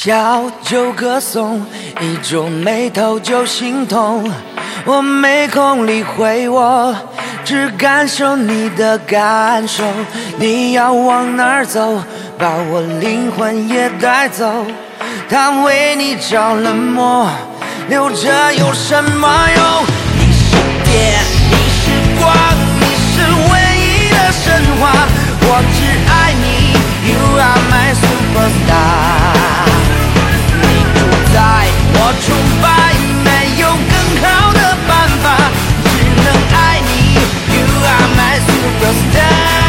笑就歌颂，一皱眉头就心痛。我没空理会我，只感受你的感受。你要往哪儿走，把我灵魂也带走。他为你着了魔，留着有什么用？你是电，你是光，你是唯一的神话。我只爱你 ，You are my superstar。你主宰，我崇拜，没有更好的办法，只能爱你 ，You are my superstar。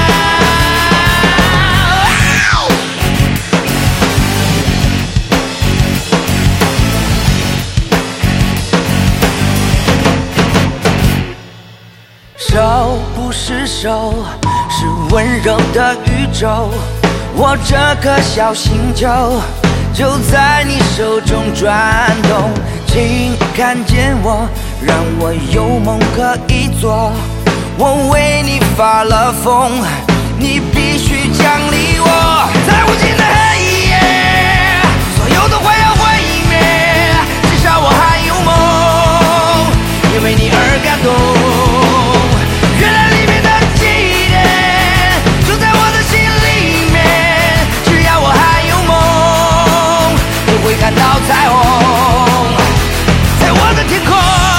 手不是手，是温柔的宇宙。我这颗小星球就在你手中转动，请看见我，让我有梦可以做。我为你发了疯，你必须奖励我。在无尽的黑夜，所有都快要毁灭，至少我还有梦，因为你而感动。原来里面的起点就在我的心里面，只要我还有梦，就会看到彩虹，在我的天空。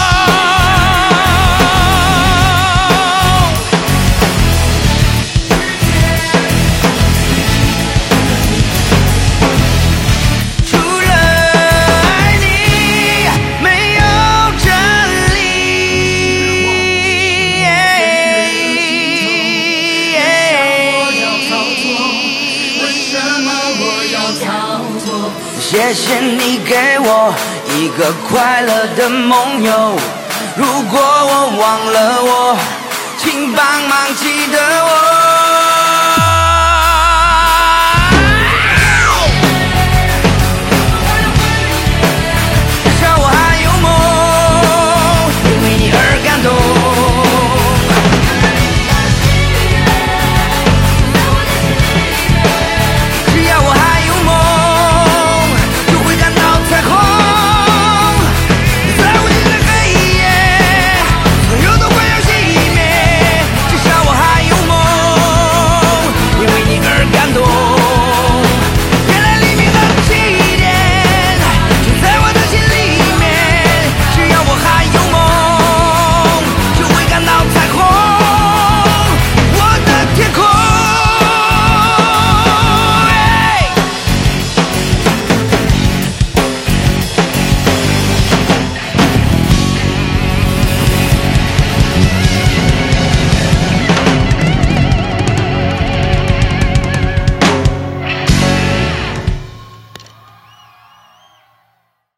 除了爱你，没有真理。谢谢你给我一个快乐的梦游，如果我忘了我，请帮忙记得我。